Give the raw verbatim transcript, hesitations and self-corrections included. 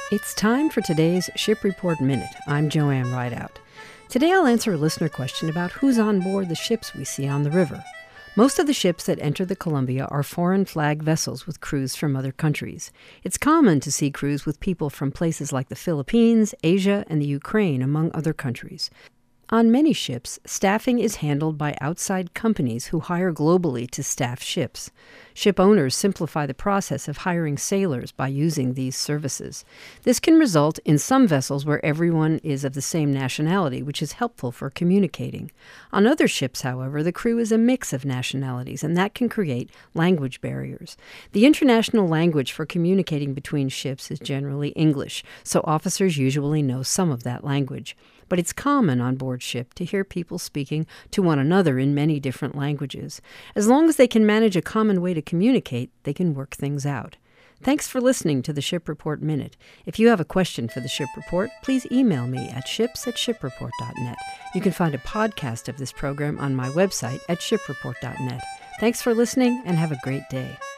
It's time for today's Ship Report Minute. I'm Joanne Rideout. Today I'll answer a listener question about who's on board the ships we see on the river. Most of the ships that enter the Columbia are foreign flag vessels with crews from other countries. It's common to see crews with people from places like the Philippines, Asia, and the Ukraine, among other countries. On many ships, staffing is handled by outside companies who hire globally to staff ships. Ship owners simplify the process of hiring sailors by using these services. This can result in some vessels where everyone is of the same nationality, which is helpful for communicating. On other ships, however, the crew is a mix of nationalities, and that can create language barriers. The international language for communicating between ships is generally English, so officers usually know some of that language. But it's common on board ship to hear people speaking to one another in many different languages. As long as they can manage a common way to communicate, they can work things out. Thanks for listening to the Ship Report Minute. If you have a question for the Ship Report, please email me at ships at shipreport dot net. You can find a podcast of this program on my website at shipreport dot net. Thanks for listening and have a great day.